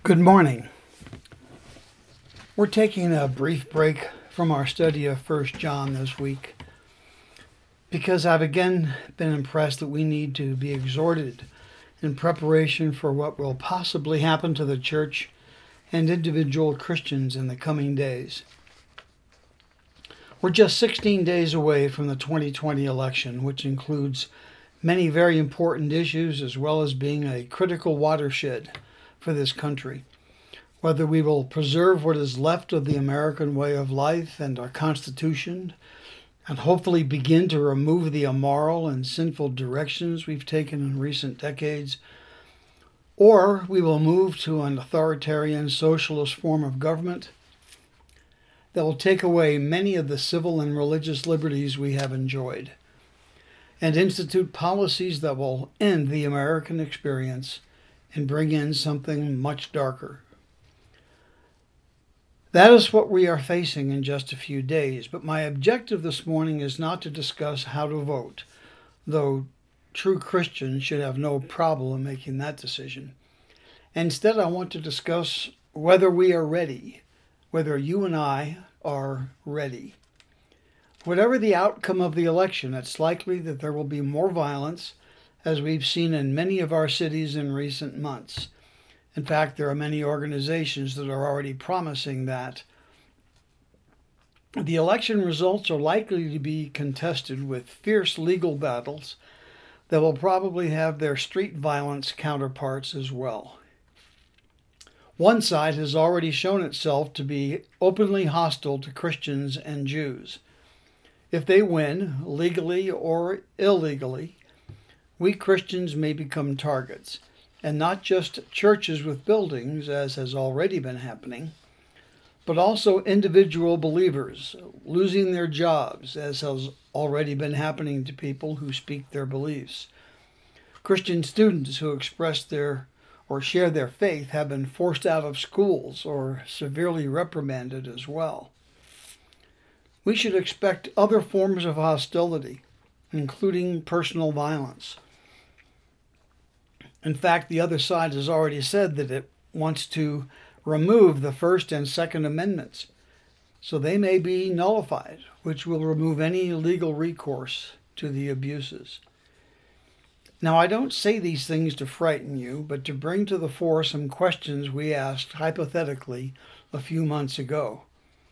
Good morning. We're taking a brief break from our study of 1 John this week because I've again been impressed that we need to be exhorted in preparation for what will possibly happen to the church and individual Christians in the coming days. We're just 16 days away from the 2020 election, which includes many very important issues as well as being a critical watershed for this country. Whether we will preserve what is left of the American way of life and our Constitution, and hopefully begin to remove the immoral and sinful directions we've taken in recent decades, or we will move to an authoritarian socialist form of government that will take away many of the civil and religious liberties we have enjoyed, and institute policies that will end the American experience and bring in something much darker. That is what we are facing in just a few days, but my objective this morning is not to discuss how to vote, though true Christians should have no problem making that decision. Instead, I want to discuss whether we are ready, whether you and I are ready. Whatever the outcome of the election, it's likely that there will be more violence, as we've seen in many of our cities in recent months. In fact, there are many organizations that are already promising that. The election results are likely to be contested with fierce legal battles that will probably have their street violence counterparts as well. One side has already shown itself to be openly hostile to Christians and Jews. If they win, legally or illegally, we Christians may become targets, and not just churches with buildings, as has already been happening, but also individual believers losing their jobs, as has already been happening to people who speak their beliefs. Christian students who express their or share their faith have been forced out of schools or severely reprimanded as well. We should expect other forms of hostility, including personal violence. In fact, the other side has already said that it wants to remove the First and Second Amendments, so they may be nullified, which will remove any legal recourse to the abuses. Now, I don't say these things to frighten you, but to bring to the fore some questions we asked hypothetically a few months ago.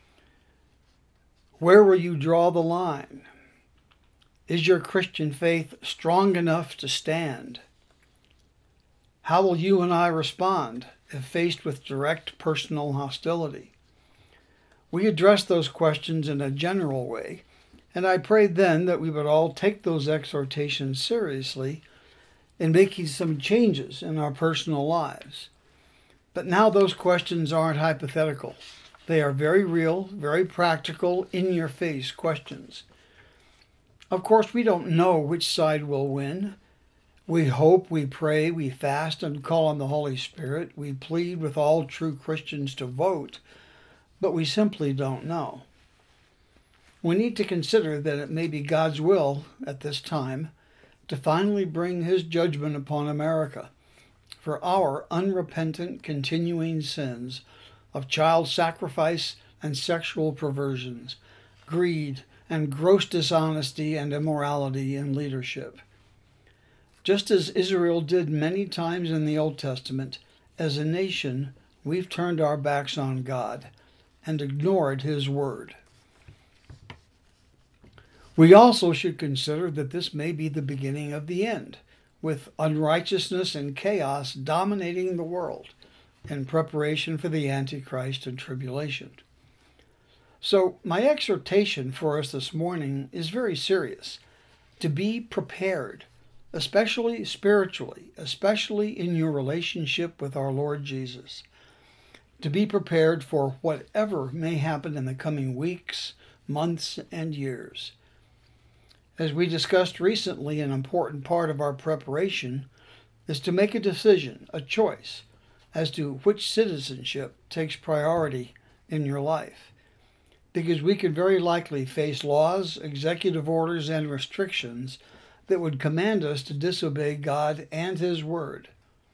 Where will you draw the line? Is your Christian faith strong enough to stand? How will you and I respond if faced with direct personal hostility? We addressed those questions in a general way, and I prayed then that we would all take those exhortations seriously in making some changes in our personal lives. But now those questions aren't hypothetical. They are very real, very practical, in-your-face questions. Of course, we don't know which side will win. We hope, we pray, we fast and call on the Holy Spirit. We plead with all true Christians to vote, but we simply don't know. We need to consider that it may be God's will at this time to finally bring His judgment upon America for our unrepentant continuing sins of child sacrifice and sexual perversions, greed and gross dishonesty and immorality in leadership. Just as Israel did many times in the Old Testament, as a nation, we've turned our backs on God and ignored His word. We also should consider that this may be the beginning of the end, with unrighteousness and chaos dominating the world in preparation for the Antichrist and tribulation. So my exhortation for us this morning is very serious: to be prepared, especially spiritually, especially in your relationship with our Lord Jesus, to be prepared for whatever may happen in the coming weeks, months, and years. As we discussed recently, an important part of our preparation is to make a decision, a choice, as to which citizenship takes priority in your life. Because we could very likely face laws, executive orders, and restrictions that would command us to disobey God and His Word.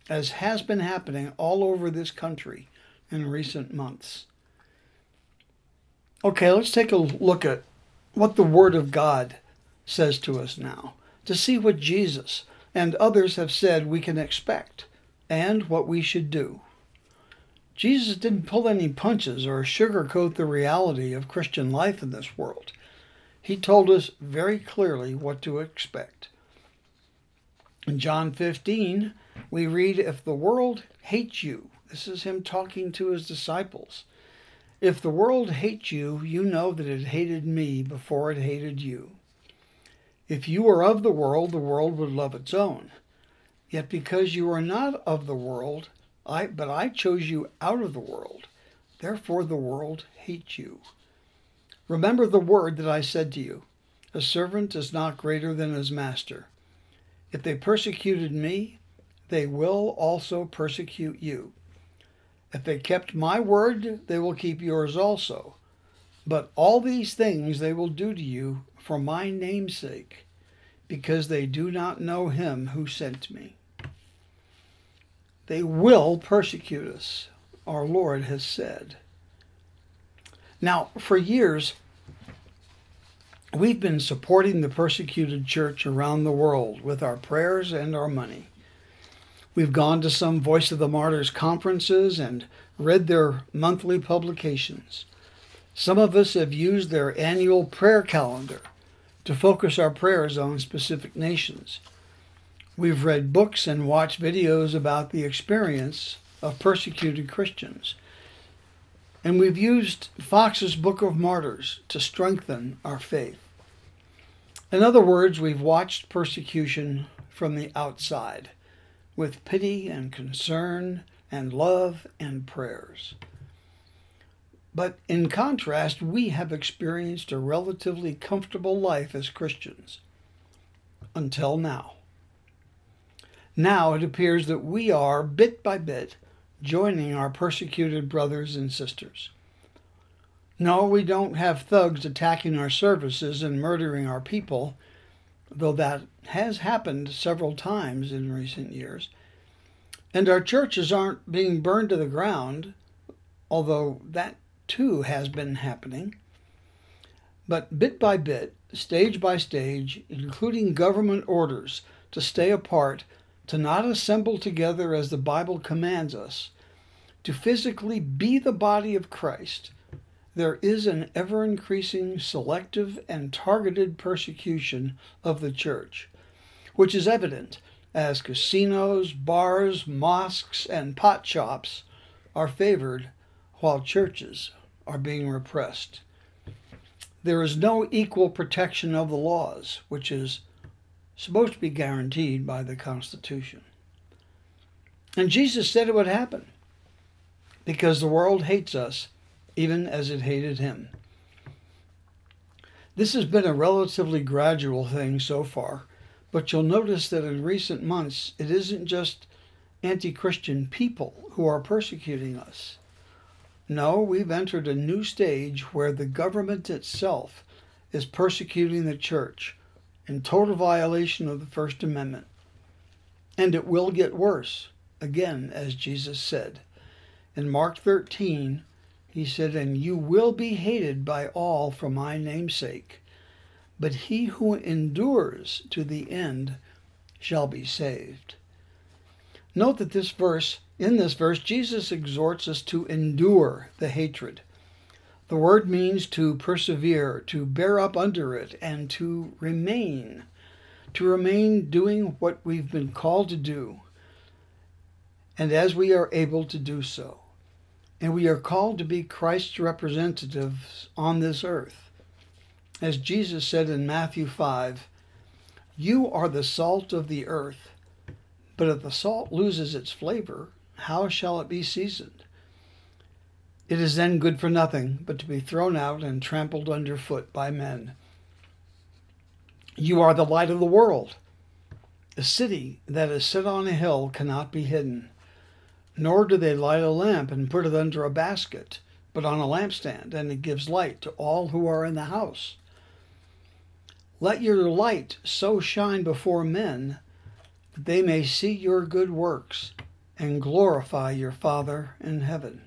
as has been happening all over this country in recent months. Okay, let's take a look at what the Word of God says to us now, to see what Jesus and others have said we can expect and what we should do. Jesus didn't pull any punches or sugarcoat the reality of Christian life in this world. He told us very clearly what to expect. In John 15, we read, "If the world hates you," this is him talking to his disciples, "if the world hates you, you know that it hated me before it hated you. If you were of the world would love its own. Yet because you are not of the world, but I chose you out of the world, therefore the world hates you. Remember the word that I said to you, a servant is not greater than his master. If they persecuted me, they will also persecute you. If they kept my word, they will keep yours also. But all these things they will do to you for my name's sake, because they do not know him who sent me." They will persecute us, our Lord has said. Now, for years, we've been supporting the persecuted church around the world with our prayers and our money. We've gone to some Voice of the Martyrs conferences and read their monthly publications. Some of us have used their annual prayer calendar to focus our prayers on specific nations. We've read books and watched videos about the experience of persecuted Christians. And we've used Fox's Book of Martyrs to strengthen our faith. In other words, we've watched persecution from the outside with pity and concern and love and prayers. But in contrast, we have experienced a relatively comfortable life as Christians. Until now. Now it appears that we are, bit by bit, joining our persecuted brothers and sisters. No, we don't have thugs attacking our services and murdering our people, though that has happened several times in recent years. And our churches aren't being burned to the ground, although that too has been happening. But bit by bit, stage by stage, including government orders to stay apart, to not assemble together as the Bible commands us, to physically be the body of Christ, there is an ever-increasing selective and targeted persecution of the church, which is evident as casinos, bars, mosques, and pot shops are favored while churches are being repressed. There is no equal protection of the laws, which is supposed to be guaranteed by the Constitution. And Jesus said it would happen because the world hates us even as it hated him. This has been a relatively gradual thing so far, but you'll notice that in recent months it isn't just anti-Christian people who are persecuting us. No, we've entered a new stage where the government itself is persecuting the church in total violation of the First Amendment. And it will get worse, again, as Jesus said. In Mark 13, he said, "And you will be hated by all for my name's sake, but he who endures to the end shall be saved." Note that in this verse, Jesus exhorts us to endure the hatred. The word means to persevere, to bear up under it, and to remain doing what we've been called to do, and as we are able to do so. And we are called to be Christ's representatives on this earth. As Jesus said in Matthew 5, "You are the salt of the earth, but if the salt loses its flavor, how shall it be seasoned? It is then good for nothing but to be thrown out and trampled underfoot by men. You are the light of the world. A city that is set on a hill cannot be hidden, nor do they light a lamp and put it under a basket, but on a lampstand, and it gives light to all who are in the house. Let your light so shine before men that they may see your good works and glorify your Father in heaven.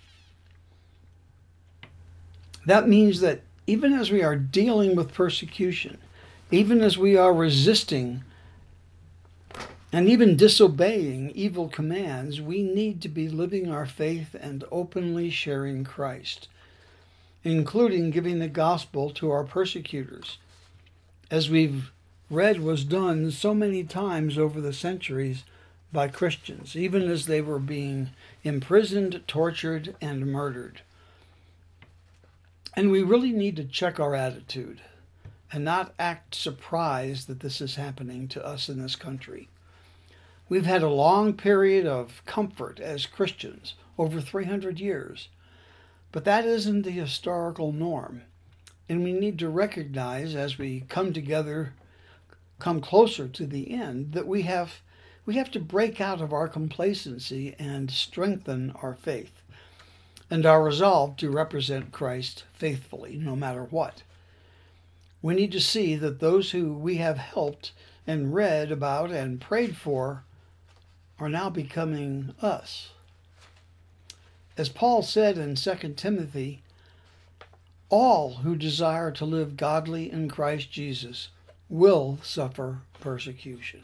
That means that even as we are dealing with persecution, even as we are resisting and even disobeying evil commands, we need to be living our faith and openly sharing Christ, including giving the gospel to our persecutors, as we've read was done so many times over the centuries by Christians, even as they were being imprisoned, tortured, and murdered. And we really need to check our attitude and not act surprised that this is happening to us in this country. We've had a long period of comfort as Christians, over 300 years, but that isn't the historical norm. And we need to recognize as we come together, come closer to the end, that we have to break out of our complacency and strengthen our faith and our resolve to represent Christ faithfully, no matter what. We need to see that those who we have helped and read about and prayed for are now becoming us. As Paul said in 2 Timothy, all who desire to live godly in Christ Jesus will suffer persecution.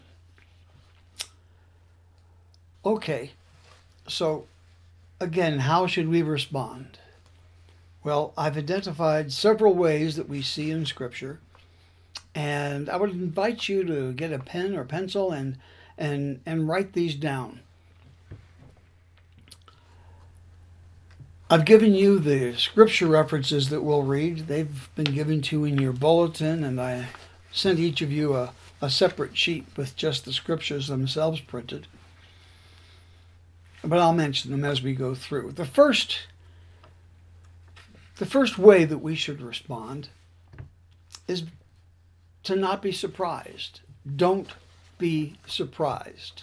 Okay, so again, how should we respond? Well, I've identified several ways that we see in Scripture, and I would invite you to get a pen or pencil and write these down. I've given you the Scripture references that we'll read. They've been given to you in your bulletin, and I sent each of you a separate sheet with just the Scriptures themselves printed. But I'll mention them as we go through. The first way that we should respond is to not be surprised. Don't be surprised.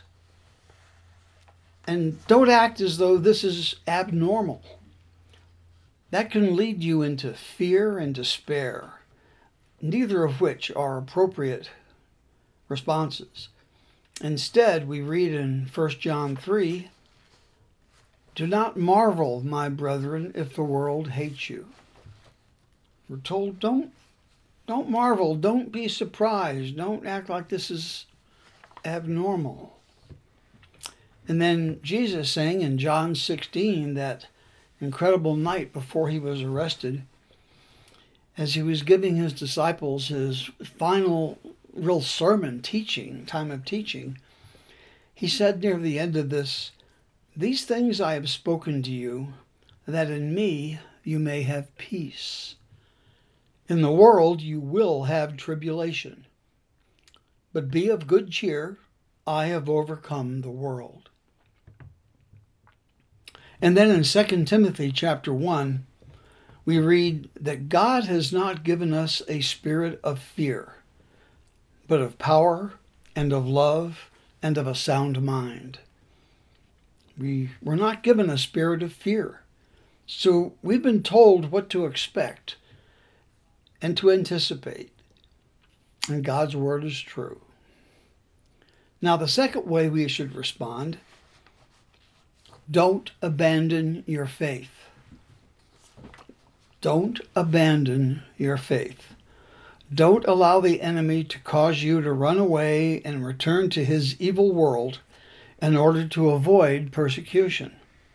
And don't act as though this is abnormal. That can lead you into fear and despair, neither of which are appropriate responses. Instead, we read in 1 John 3, "Do not marvel, my brethren, if the world hates you." We're told, don't marvel, don't be surprised, don't act like this is abnormal. And then Jesus saying in John 16, that incredible night before he was arrested, as he was giving his disciples his final real sermon, time of teaching, he said near the end of this, "These things I have spoken to you, that in me you may have peace. In the world you will have tribulation. But be of good cheer, I have overcome the world." And then in 2 Timothy chapter 1, we read that God has not given us a spirit of fear, but of power and of love and of a sound mind. We're not given a spirit of fear. So we've been told what to expect and to anticipate. And God's word is true. Now, the second way we should respond, don't abandon your faith. Don't abandon your faith. Don't allow the enemy to cause you to run away and return to his evil world in order to avoid persecution.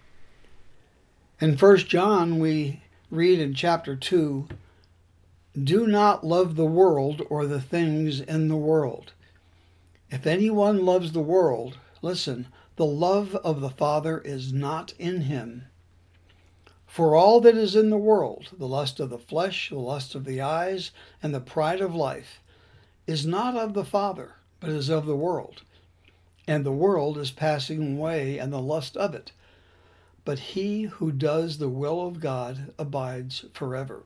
In 1 John, we read in chapter 2, "Do not love the world or the things in the world. If anyone loves the world," listen, "the love of the Father is not in him. For all that is in the world, the lust of the flesh, the lust of the eyes, and the pride of life, is not of the Father, but is of the world. And the world is passing away, and the lust of it. But he who does the will of God abides forever."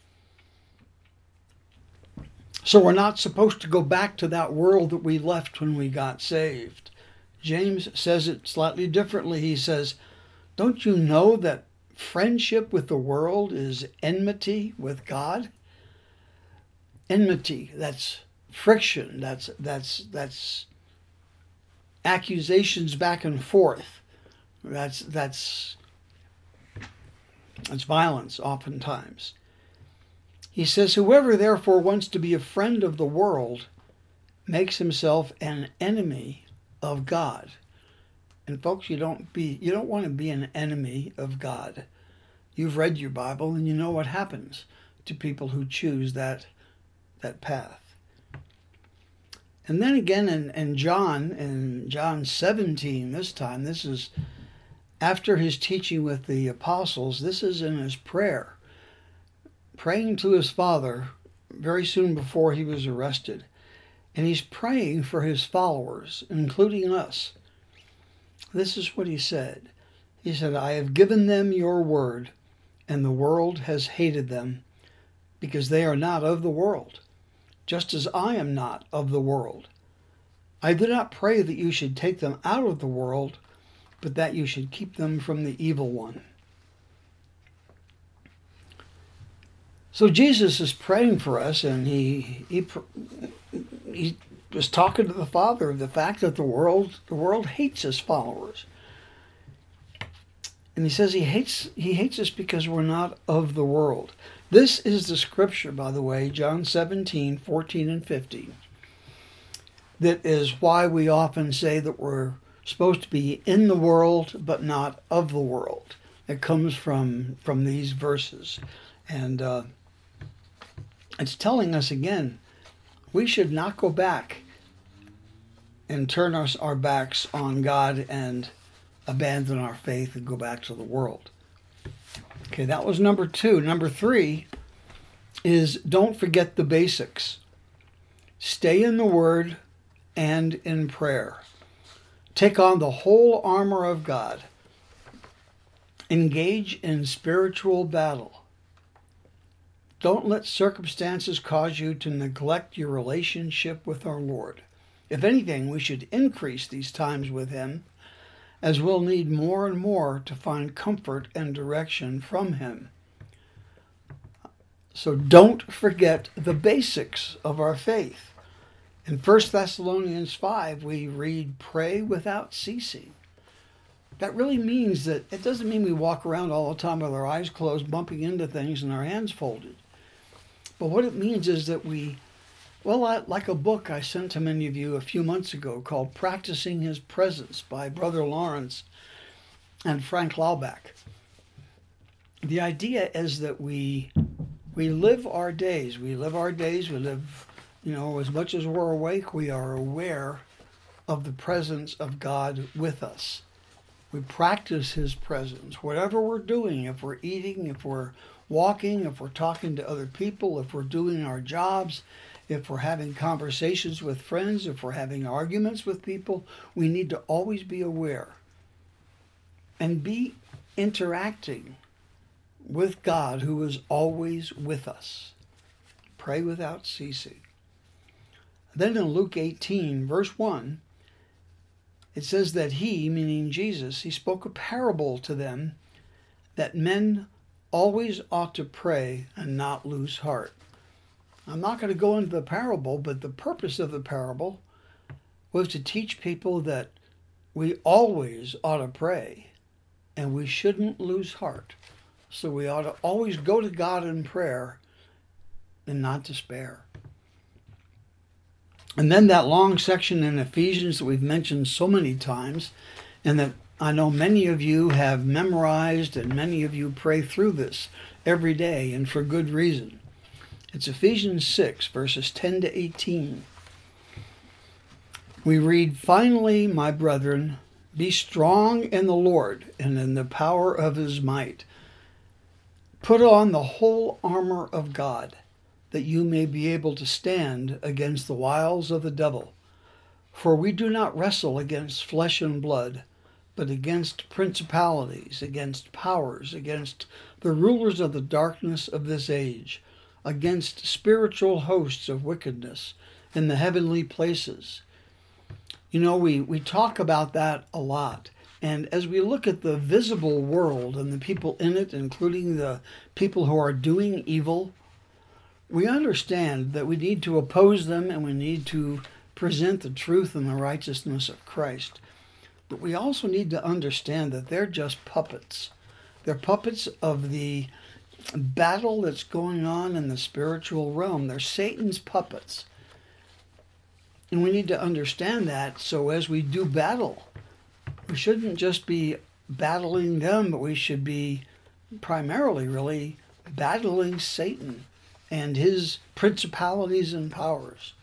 So we're not supposed to go back to that world that we left when we got saved. James says it slightly differently. He says, "Don't you know that friendship with the world is enmity with God?" Enmity, that's friction, that's accusations back and forth. That's violence oftentimes. He says, whoever therefore wants to be a friend of the world makes himself an enemy of God. And folks, you don't want to be an enemy of God. You've read your Bible and you know what happens to people who choose that path. And then again in John 17, this is after his teaching with the apostles, this is in his prayer, praying to his Father very soon before he was arrested. And he's praying for his followers, including us. This is what he said. He said, I have given them your word, and the world has hated them, because they are not of the world, just as I am not of the world. I do not pray that you should take them out of the world, but that you should keep them from the evil one. So Jesus is praying for us, and he was talking to the Father of the fact that the world hates his followers. And he says he hates us because we're not of the world. This is the scripture, by the way, John 17, 14 and 15. That is why we often say that we're supposed to be in the world, but not of the world. It comes from these verses. And it's telling us again, we should not go back and turn our backs on God and abandon our faith and go back to the world. Okay, that was number 2. Number 3 is don't forget the basics. Stay in the Word and in prayer. Take on the whole armor of God. Engage in spiritual battle. Don't let circumstances cause you to neglect your relationship with our Lord. If anything, we should increase these times with Him, as we'll need more and more to find comfort and direction from Him. So don't forget the basics of our faith. In 1 Thessalonians 5, we read, pray without ceasing. That really means that it doesn't mean we walk around all the time with our eyes closed, bumping into things and our hands folded. But what it means is that like a book I sent to many of you a few months ago called Practicing His Presence by Brother Lawrence and Frank Laubach. The idea is that we live our days. We live, as much as we're awake, we are aware of the presence of God with us. We practice His presence. Whatever we're doing, if we're eating, if we're walking, if we're talking to other people, if we're doing our jobs, if we're having conversations with friends, if we're having arguments with people, we need to always be aware and be interacting with God, who is always with us. Pray without ceasing. Then in Luke 18, verse 1, it says that He, meaning Jesus, He spoke a parable to them that men always ought to pray and not lose heart. I'm not going to go into the parable, but the purpose of the parable was to teach people that we always ought to pray and we shouldn't lose heart. So we ought to always go to God in prayer and not despair. And then that long section in Ephesians that we've mentioned so many times, and that I know many of you have memorized and many of you pray through this every day, and for good reason. It's Ephesians 6, verses 10 to 18. We read, finally, my brethren, be strong in the Lord and in the power of His might. Put on the whole armor of God, that you may be able to stand against the wiles of the devil. For we do not wrestle against flesh and blood, but against principalities, against powers, against the rulers of the darkness of this age, against spiritual hosts of wickedness in the heavenly places. We talk about that a lot. And as we look at the visible world and the people in it, including the people who are doing evil, we understand that we need to oppose them and we need to present the truth and the righteousness of Christ. But we also need to understand that they're just puppets. They're puppets of the battle that's going on in the spiritual realm. They're Satan's puppets. And we need to understand that, so as we do battle, we shouldn't just be battling them, but we should be primarily really battling Satan and his principalities and powers.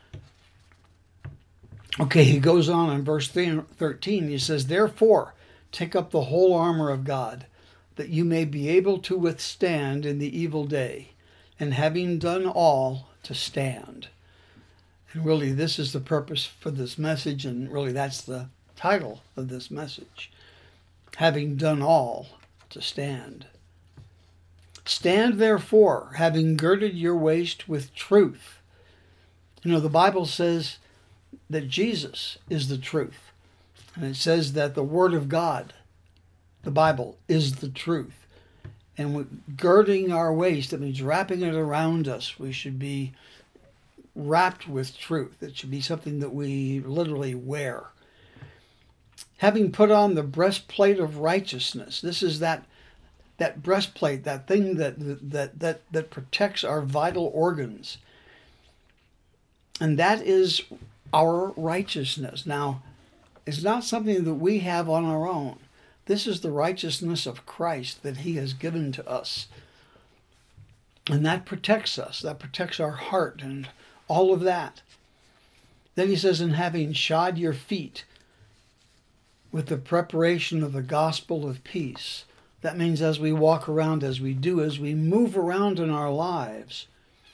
Okay, he goes on in verse 13. He says, "Therefore, take up the whole armor of God, that you may be able to withstand in the evil day, and having done all, to stand." And really, this is the purpose for this message, and really that's the title of this message. Having done all, to stand. "Stand therefore, having girded your waist with truth." The Bible says that Jesus is the truth. And it says that the Word of God, the Bible, is the truth. And girding our waist, that means wrapping it around us. We should be wrapped with truth. It should be something that we literally wear. "Having put on the breastplate of righteousness." This is that breastplate, that thing that protects our vital organs. And that is our righteousness. Now, it's not something that we have on our own. This is the righteousness of Christ that he has given to us. And that protects us. That protects our heart and all of that. Then he says, "And having shod your feet with the preparation of the gospel of peace." That means as we walk around, as we move around in our lives,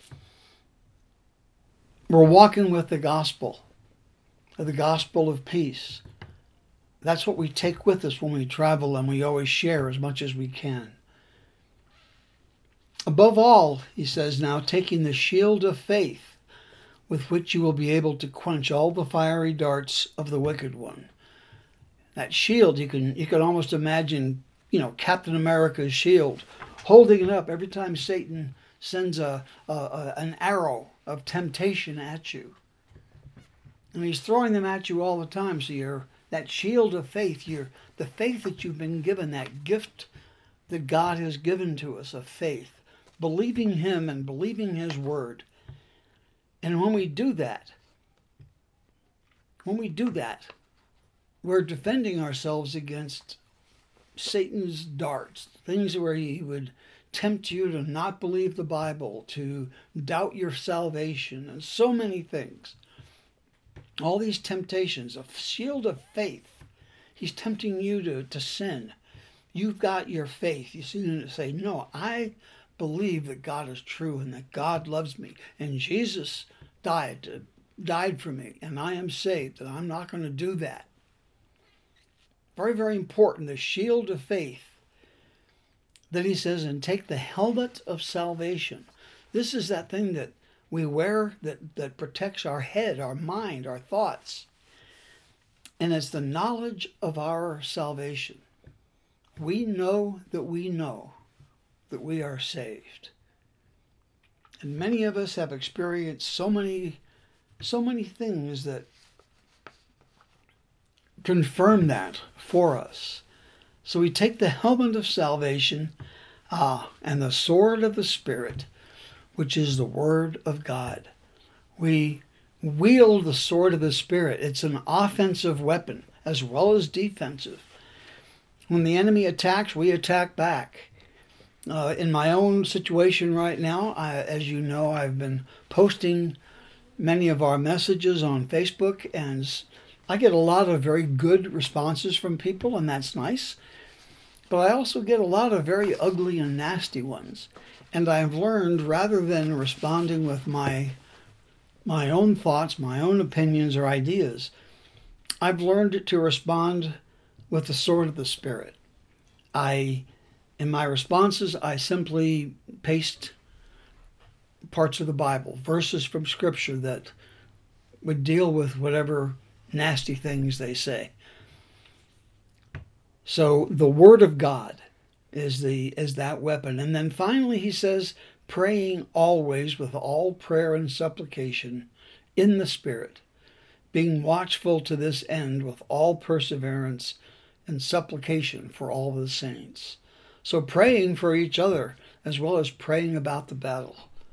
we're walking with the gospel of peace. That's what we take with us when we travel, and we always share as much as we can. "Above all," he says now, "taking the shield of faith, with which you will be able to quench all the fiery darts of the wicked one." That shield, you can almost imagine, Captain America's shield, holding it up every time Satan sends an arrow of temptation at you. And he's throwing them at you all the time. So that shield of faith, the faith that you've been given, that gift that God has given to us of faith, believing him and believing his word. And when we do that, we're defending ourselves against Satan's darts, things where he would tempt you to not believe the Bible, to doubt your salvation, and so many things. All these temptations, a shield of faith. He's tempting you to sin. You've got your faith. You say, "No, I believe that God is true and that God loves me, and Jesus died for me, and I am saved, and I'm not going to do that." Very, very important, the shield of faith. Then he says, "And take the helmet of salvation." This is that thing that we wear that protects our head, our mind, our thoughts. And it's the knowledge of our salvation. We know that we are saved. And many of us have experienced so many things that confirm that for us. So we take the helmet of salvation and the sword of the Spirit, which is the Word of God. We wield the sword of the Spirit. It's an offensive weapon as well as defensive. When the enemy attacks, we attack back. In my own situation right now, as you know, I've been posting many of our messages on Facebook, and I get a lot of very good responses from people, and that's nice. But I also get a lot of very ugly and nasty ones. And I've learned, rather than responding with my own thoughts, my own opinions or ideas, I've learned to respond with the sword of the Spirit. In my responses, I simply paste parts of the Bible, verses from Scripture that would deal with whatever nasty things they say. So the Word of God is that weapon. And then finally he says, praying always with all prayer and supplication in the Spirit, being watchful to this end with all perseverance and supplication for all the saints. So praying for each other as well as praying about the battle.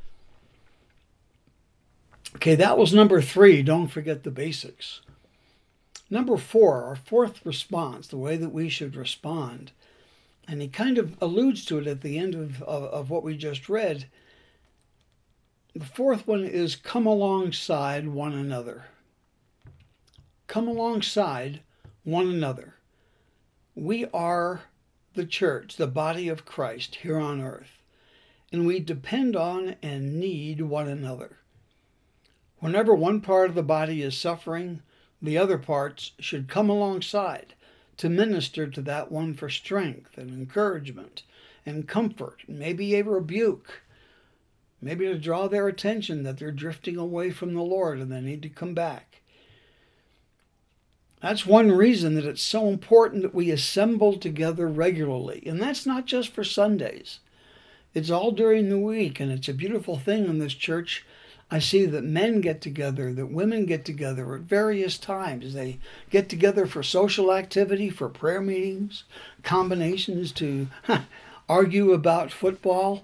Okay, that was number 3. Don't forget the basics. Number 4, our fourth response, the way that we should respond. And he kind of alludes to it at the end of what we just read. The fourth one is come alongside one another. Come alongside one another. We are the church, the body of Christ here on earth, and we depend on and need one another. Whenever one part of the body is suffering, the other parts should come alongside to minister to that one for strength and encouragement and comfort, maybe a rebuke, maybe to draw their attention that they're drifting away from the Lord and they need to come back. That's one reason that it's so important that we assemble together regularly. And that's not just for Sundays. It's all during the week, and it's a beautiful thing in this church. I see that men get together, that women get together at various times. They get together for social activity, for prayer meetings, combinations to argue about football.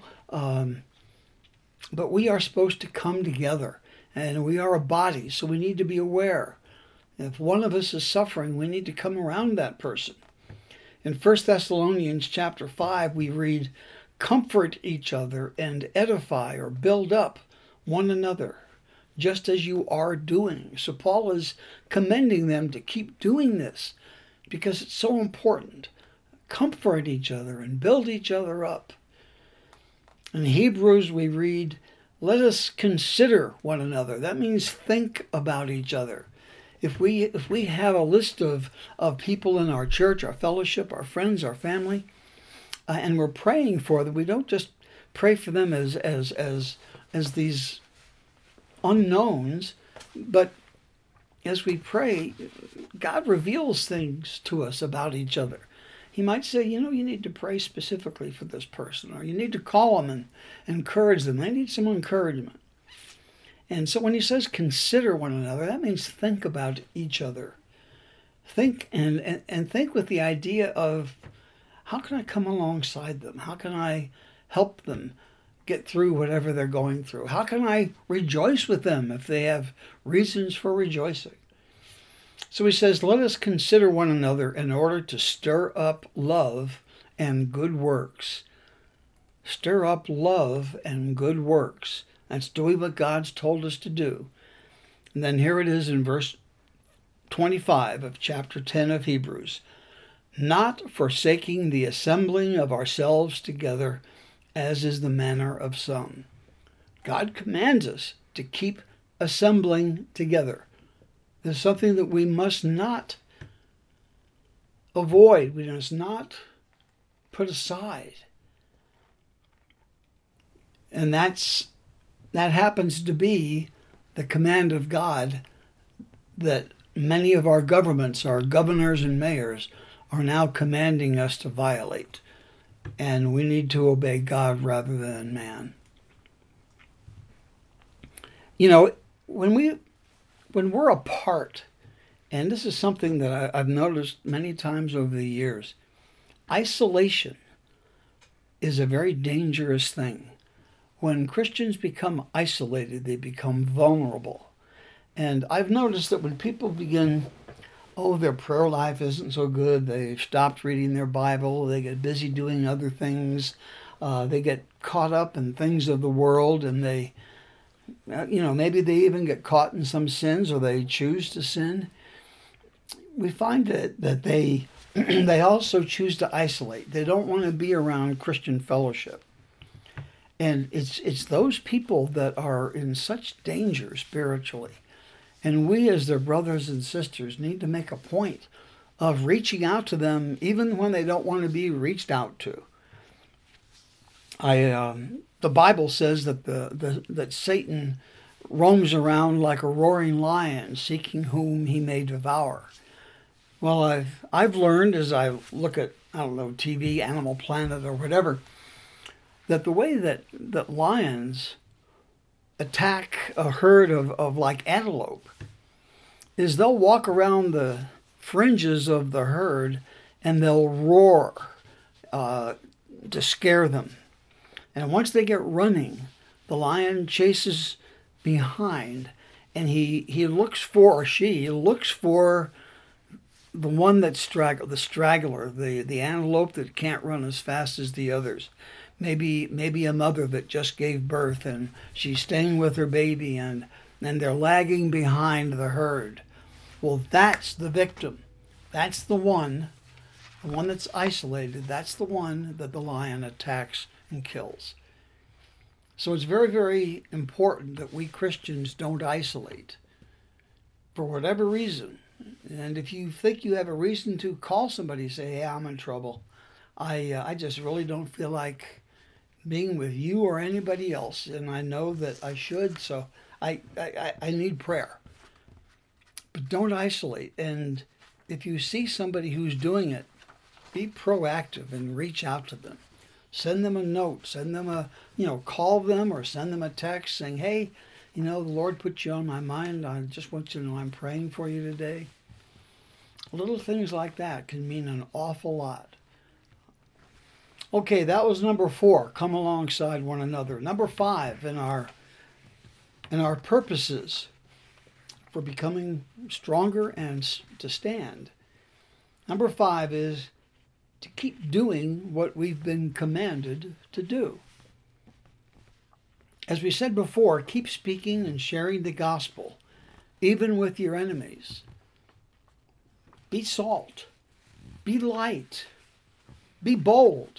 But we are supposed to come together, and we are a body, so we need to be aware. If one of us is suffering, we need to come around that person. In 1 Thessalonians chapter 5, we read, comfort each other and edify or build up one another, just as you are doing. So Paul is commending them to keep doing this because it's so important. Comfort each other and build each other up. In Hebrews, we read, let us consider one another. That means think about each other. If we have a list of people in our church, our fellowship, our friends, our family, and we're praying for them, we don't just pray for them as these unknowns, but as we pray, God reveals things to us about each other. He might say, you need to pray specifically for this person, or you need to call them and encourage them. They need some encouragement. And so when he says consider one another, that means think about each other. Think and think with the idea of how can I come alongside them? How can I help them get through whatever they're going through? How can I rejoice with them if they have reasons for rejoicing? So he says, let us consider one another in order to stir up love and good works. Stir up love and good works. That's doing what God's told us to do. And then here it is in verse 25 of chapter 10 of Hebrews. Not forsaking the assembling of ourselves together, as is the manner of some. God commands us to keep assembling together. There's something that we must not avoid. We must not put aside. And that happens to be the command of God that many of our governments, our governors and mayors, are now commanding us to violate. And we need to obey God rather than man. When we're apart, and this is something that I've noticed many times over the years, isolation is a very dangerous thing. When Christians become isolated, they become vulnerable. And I've noticed that when people begin, their prayer life isn't so good, they've stopped reading their Bible, they get busy doing other things, they get caught up in things of the world, and they, maybe they even get caught in some sins or they choose to sin. We find that they they also choose to isolate. They don't want to be around Christian fellowship. And it's those people that are in such danger spiritually. And we as their brothers and sisters need to make a point of reaching out to them even when they don't want to be reached out to. The Bible says that that Satan roams around like a roaring lion, seeking whom he may devour. Well, I've learned as I look at, TV, Animal Planet or whatever, that the way that lions attack a herd of like antelope is they'll walk around the fringes of the herd and they'll roar to scare them. And once they get running, the lion chases behind, and he looks for, or she looks for the one that the straggler, the antelope that can't run as fast as the others. Maybe a mother that just gave birth and she's staying with her baby and they're lagging behind the herd. Well, that's the victim. That's the one that's isolated. That's the one that the lion attacks and kills. So it's very, very important that we Christians don't isolate for whatever reason. And if you think you have a reason to call somebody, say, hey, I'm in trouble. I just really don't feel like being with you or anybody else. And I know that I should, so I need prayer. But don't isolate. And if you see somebody who's doing it, be proactive and reach out to them. Send them a note. Send them call them or send them a text saying, hey, the Lord put you on my mind. I just want you to know I'm praying for you today. Little things like that can mean an awful lot. Okay, that was number 4. Come alongside one another. Number 5 in our purposes for becoming stronger and to stand. Number 5 is to keep doing what we've been commanded to do. As we said before, keep speaking and sharing the gospel, even with your enemies. Be salt. Be light. Be bold.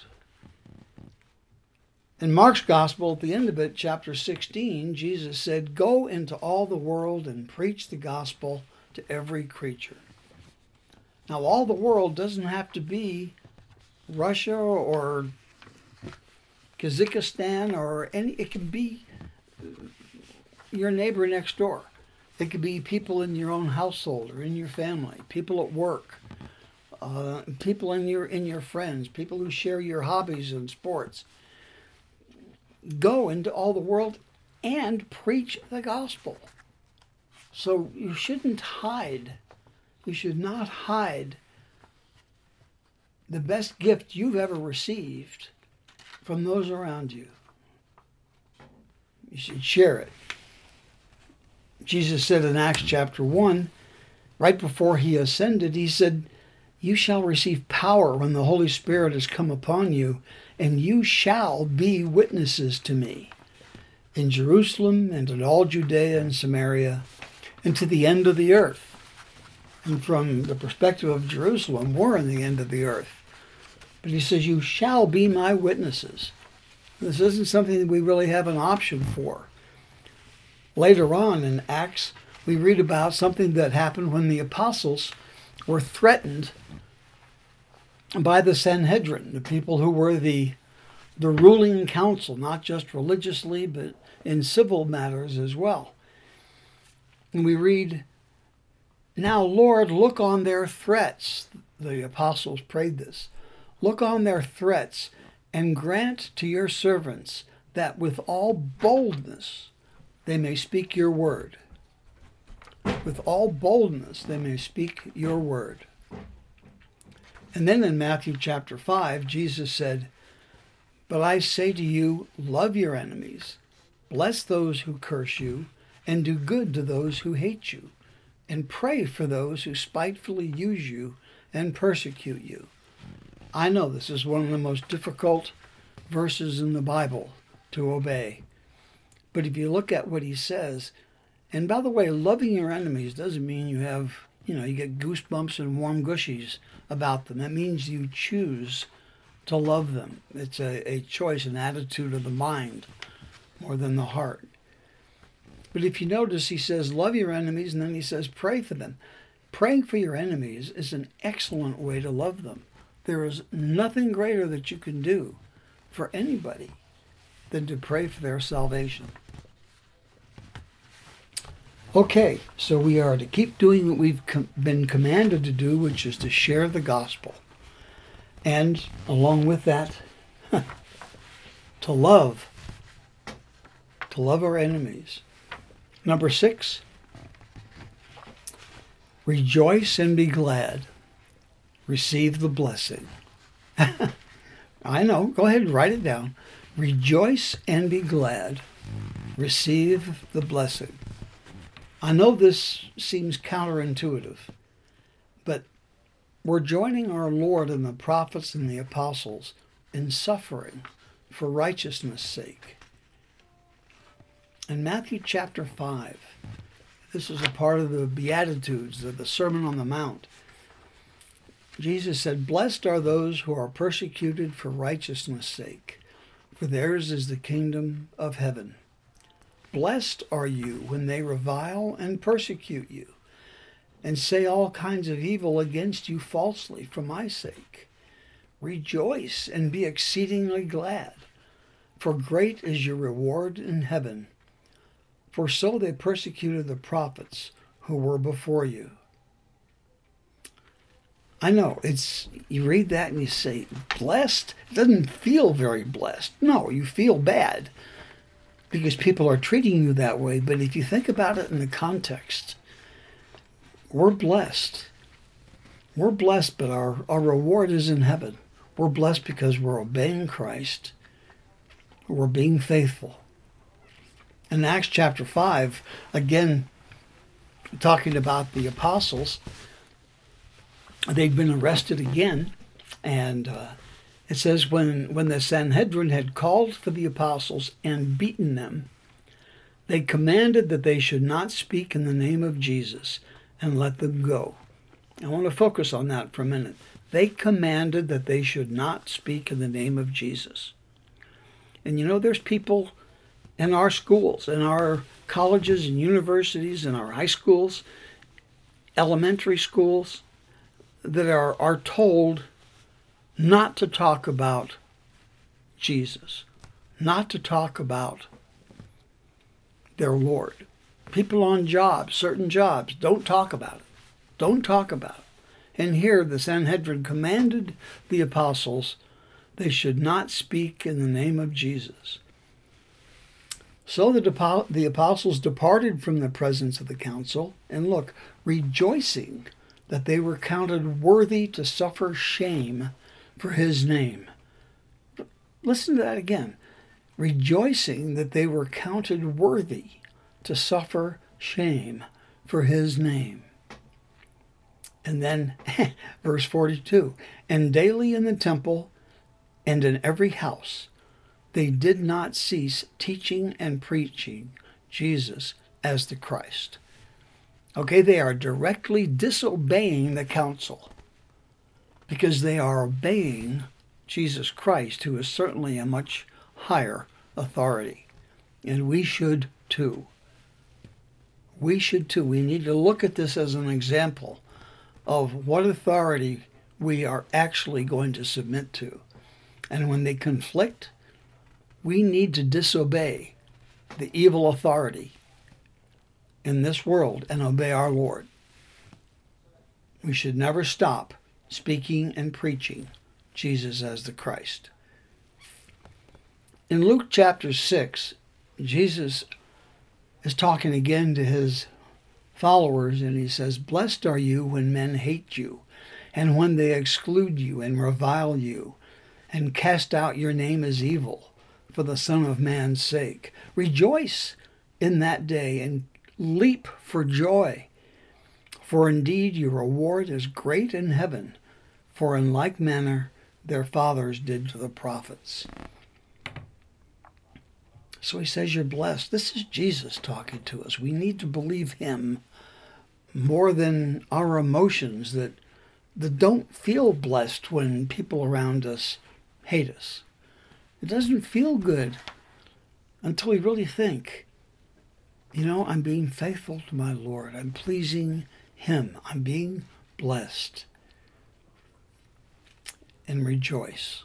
In Mark's gospel, at the end of it, chapter 16, Jesus said, go into all the world and preach the gospel to every creature. Now, all the world doesn't have to be Russia or Kazakhstan or it can be your neighbor next door. It could be people in your own household or in your family, people at work, people in your friends, people who share your hobbies and sports. Go into all the world and preach the gospel. So you shouldn't hide. You should not hide the best gift you've ever received from those around you. You should share it. Jesus said in Acts chapter 1, right before he ascended, he said, you shall receive power when the Holy Spirit has come upon you, and you shall be witnesses to me in Jerusalem and in all Judea and Samaria and to the end of the earth. And from the perspective of Jerusalem, we're in the end of the earth. But he says, you shall be my witnesses. This isn't something that we really have an option for. Later on in Acts, we read about something that happened when the apostles were threatened by the Sanhedrin, the people who were the ruling council, not just religiously, but in civil matters as well. And we read, now, Lord, look on their threats. The apostles prayed this. Look on their threats and grant to your servants that with all boldness they may speak your word. With all boldness they may speak your word. And then in Matthew chapter 5, Jesus said, but I say to you, love your enemies, bless those who curse you, and do good to those who hate you, and pray for those who spitefully use you and persecute you. I know this is one of the most difficult verses in the Bible to obey. But if you look at what he says, and by the way, loving your enemies doesn't mean you have, you get goosebumps and warm gushies about them. That means you choose to love them. It's a choice, an attitude of the mind more than the heart. But if you notice, he says, love your enemies, and then he says, pray for them. Praying for your enemies is an excellent way to love them. There is nothing greater that you can do for anybody than to pray for their salvation. Okay, so we are to keep doing what we've been commanded to do, which is to share the gospel. And along with that, to love our enemies. Number 6, Rejoice and be glad. Receive the blessing. I know. Go ahead and write it down. Rejoice and be glad. Receive the blessing. I know this seems counterintuitive, but we're joining our Lord and the prophets and the apostles in suffering for righteousness' sake. In Matthew chapter 5, this is a part of the Beatitudes, of the Sermon on the Mount. Jesus said, "Blessed are those who are persecuted for righteousness' sake, for theirs is the kingdom of heaven. Blessed are you when they revile and persecute you, and say all kinds of evil against you falsely for my sake. Rejoice and be exceedingly glad, for great is your reward in heaven. For so they persecuted the prophets who were before you." I know, you read that and you say, blessed? It doesn't feel very blessed. No, you feel bad because people are treating you that way. But if you think about it in the context, we're blessed. We're blessed, but our reward is in heaven. We're blessed because we're obeying Christ. We're being faithful. In Acts chapter 5, again, talking about the apostles, they'd been arrested again, and it says when the Sanhedrin had called for the apostles and beaten them, they commanded that they should not speak in the name of Jesus and let them go. I want to focus on that for a minute. They commanded that they should not speak in the name of Jesus. And you know, there's people in our schools, in our colleges and universities, in our high schools, elementary schools, that are told not to talk about Jesus, not to talk about their Lord. People on jobs, certain jobs, don't talk about it. Don't talk about it. And here the Sanhedrin commanded the apostles they should not speak in the name of Jesus. So the apostles departed from the presence of the council, and look, rejoicing that they were counted worthy to suffer shame for his name. Listen to that again. Rejoicing that they were counted worthy to suffer shame for his name. And then verse 42, and daily in the temple and in every house they did not cease teaching and preaching Jesus as the Christ. Okay, they are directly disobeying the council because they are obeying Jesus Christ, who is certainly a much higher authority. And we should too. We should too. We need to look at this as an example of what authority we are actually going to submit to. And when they conflict, we need to disobey the evil authority in this world and obey our Lord. We should never stop speaking and preaching Jesus as the Christ. In Luke chapter 6, Jesus is talking again to his followers, and he says, "Blessed are you when men hate you, and when they exclude you and revile you, and cast out your name as evil for the Son of Man's sake. Rejoice in that day and leap for joy, for indeed your reward is great in heaven, for in like manner their fathers did to the prophets." So he says you're blessed. This is Jesus talking to us. We need to believe him more than our emotions that don't feel blessed when people around us hate us. It doesn't feel good until we really think, you know, I'm being faithful to my Lord. I'm pleasing him. I'm being blessed. And rejoice.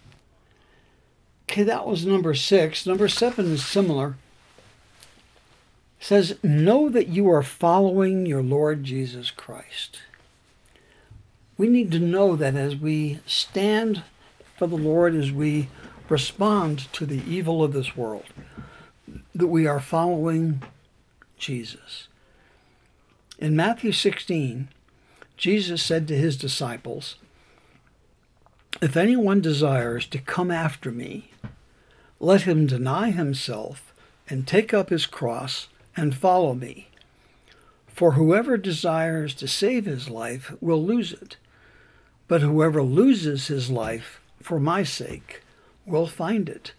Okay, that was number 6. Number 7 is similar. It says, know that you are following your Lord Jesus Christ. We need to know that as we stand for the Lord, as we respond to the evil of this world, that we are following Jesus. In Matthew 16, Jesus said to his disciples, "If anyone desires to come after me, let him deny himself and take up his cross and follow me. For whoever desires to save his life will lose it, but whoever loses his life for my sake will find it."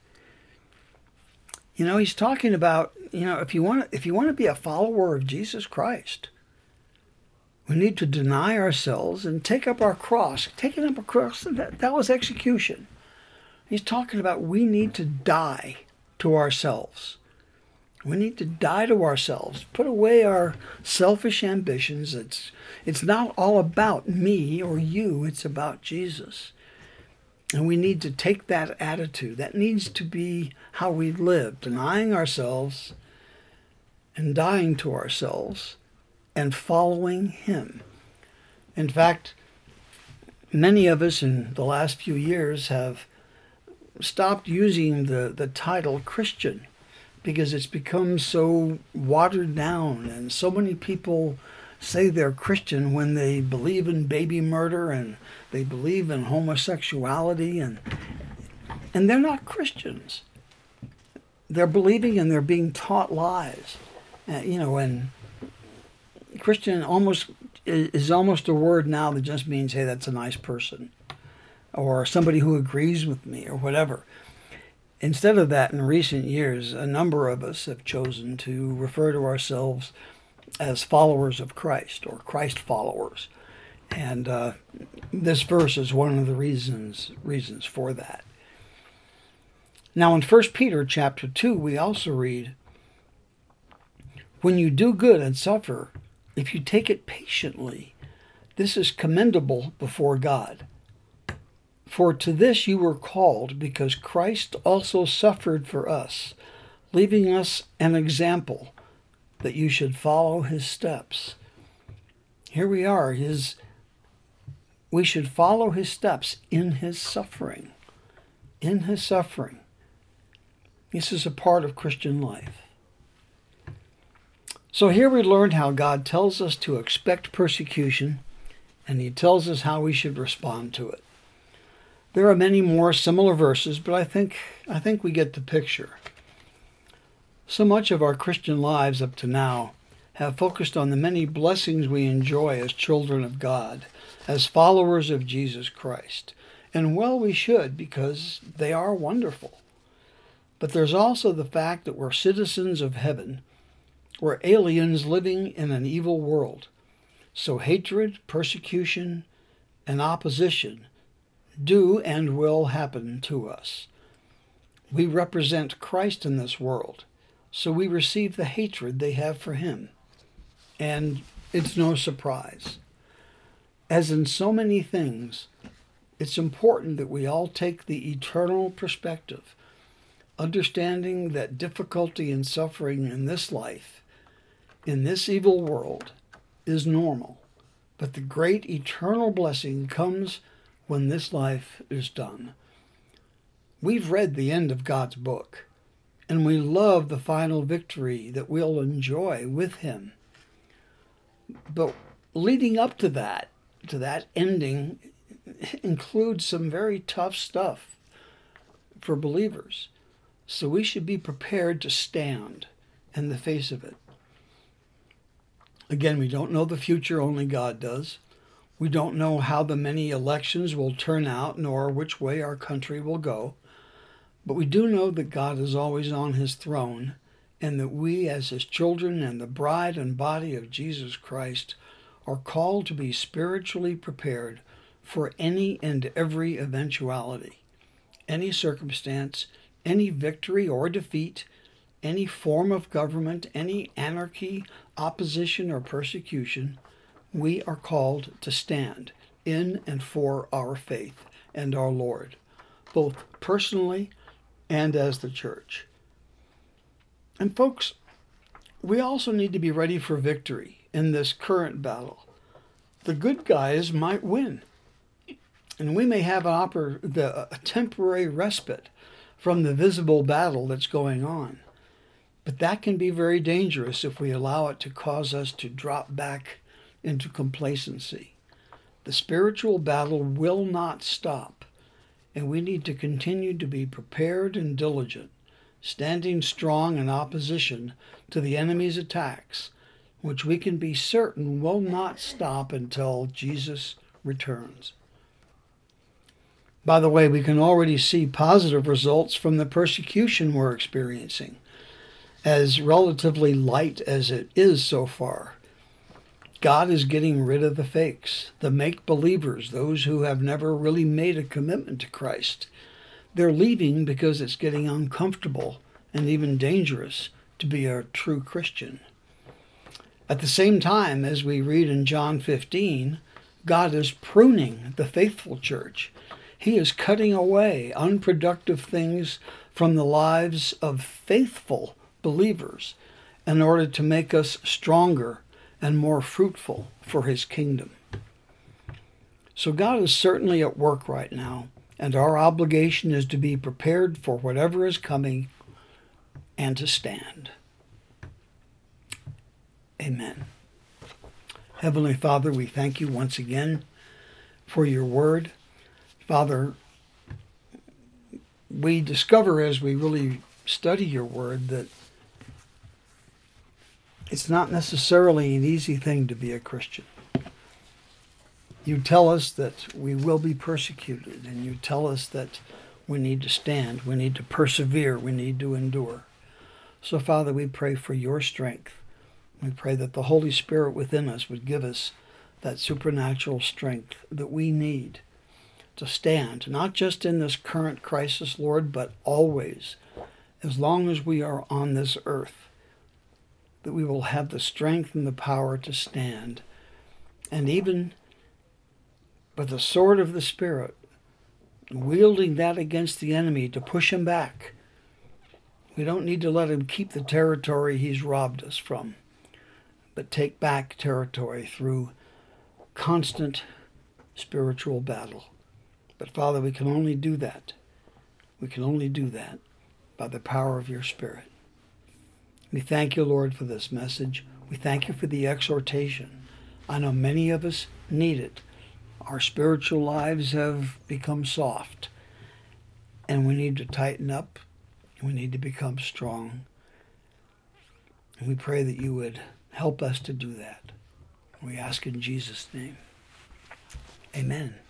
He's talking about, if you want to be a follower of Jesus Christ, we need to deny ourselves and take up our cross. Taking up a cross, that was execution. He's talking about we need to die to ourselves. We need to die to ourselves, put away our selfish ambitions. It's not all about me or you, it's about Jesus. And we need to take that attitude. That needs to be how we live, denying ourselves and dying to ourselves and following him. In fact, many of us in the last few years have stopped using the title Christian, because it's become so watered down, and so many people say they're Christian when they believe in baby murder and they believe in homosexuality, and they're not Christians. They're believing and they're being taught lies. And Christian is almost a word now that just means, hey, that's a nice person, or somebody who agrees with me, or whatever. Instead of that, in recent years, a number of us have chosen to refer to ourselves as followers of Christ, or Christ followers. And this verse is one of the reasons for that. Now in 1 Peter chapter 2, we also read, "When you do good and suffer, if you take it patiently, this is commendable before God. For to this you were called, because Christ also suffered for us, leaving us an example that you should follow his steps." Here we are. We should follow his steps in his suffering. In his suffering. This is a part of Christian life. So here we learned how God tells us to expect persecution, and he tells us how we should respond to it. There are many more similar verses, but I think we get the picture. So much of our Christian lives up to now have focused on the many blessings we enjoy as children of God, as followers of Jesus Christ. And well, we should, because they are wonderful. But there's also the fact that we're citizens of heaven. We're aliens living in an evil world. So hatred, persecution, and opposition do and will happen to us. We represent Christ in this world, so we receive the hatred they have for him. And it's no surprise. As in so many things, it's important that we all take the eternal perspective, understanding that difficulty and suffering in this life, in this evil world, is normal. But the great eternal blessing comes when this life is done. We've read the end of God's book, and we love the final victory that we'll enjoy with him. But leading up to that ending includes some very tough stuff for believers. So we should be prepared to stand in the face of it. Again, we don't know the future, only God does. We don't know how the many elections will turn out, nor which way our country will go. But we do know that God is always on his throne, and that we, as his children and the bride and body of Jesus Christ, are called to be spiritually prepared for any and every eventuality, any circumstance, any victory or defeat, any form of government, any anarchy, opposition, or persecution. We are called to stand in and for our faith and our Lord, both personally and as the church. And folks, we also need to be ready for victory in this current battle. The good guys might win, and we may have a temporary respite from the visible battle that's going on. But that can be very dangerous if we allow it to cause us to drop back into complacency. The spiritual battle will not stop, and we need to continue to be prepared and diligent, standing strong in opposition to the enemy's attacks, which we can be certain will not stop until Jesus returns. By the way, we can already see positive results from the persecution we're experiencing, as relatively light as it is so far. God is getting rid of the fakes, the make-believers, those who have never really made a commitment to Christ. They're leaving because it's getting uncomfortable and even dangerous to be a true Christian. At the same time, as we read in John 15, God is pruning the faithful church. He is cutting away unproductive things from the lives of faithful believers in order to make us stronger and more fruitful for his kingdom. So God is certainly at work right now, and our obligation is to be prepared for whatever is coming and to stand. Amen. Heavenly Father, we thank you once again for your word. Father, we discover as we really study your word that it's not necessarily an easy thing to be a Christian. You tell us that we will be persecuted, and you tell us that we need to stand, we need to persevere, we need to endure. So, Father, we pray for your strength. We pray that the Holy Spirit within us would give us that supernatural strength that we need to stand, not just in this current crisis, Lord, but always, as long as we are on this earth, that we will have the strength and the power to stand. And even with the sword of the Spirit, wielding that against the enemy to push him back. We don't need to let him keep the territory he's robbed us from, but take back territory through constant spiritual battle. But Father, we can only do that. We can only do that by the power of your Spirit. We thank you, Lord, for this message. We thank you for the exhortation. I know many of us need it. Our spiritual lives have become soft, and we need to tighten up. We need to become strong. And we pray that you would help us to do that. We ask in Jesus' name. Amen.